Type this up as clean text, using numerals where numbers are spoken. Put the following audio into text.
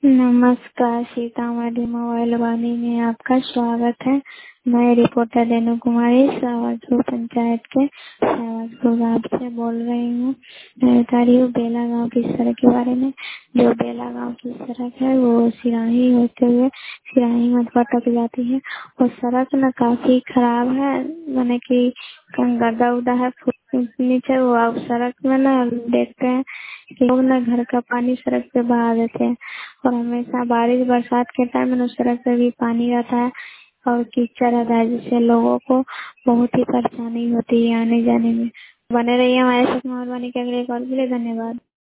नमस्कार, सीतामढ़ी मोबाइल वाणी में आपका स्वागत है। मैं रिपोर्टर रेणु कुमारी सावरपुर पंचायत के सावरपुर गाँव से बोल रही हूँ। मैं बता रही हूँ बेला गाँव की सड़क के बारे में। जो बेला गाँव की सड़क है वो सिराही होते हुए सिराही मधुआ तक जाती है। वो सड़क ना काफी खराब है, माने कि गड्ढा उड्ढा है नीचे। वो आप सड़क में ना देखते हैं कि लोग ना घर का पानी सड़क पे बहा देते हैं और हमेशा बारिश बरसात के टाइम में सड़क पे भी पानी रहता है और कीचड़ रहता है, जिससे लोगों को बहुत ही परेशानी होती है आने जाने में। बने रहिए हमारे साथ। मेहरबानी के अगले कॉल के लिए धन्यवाद।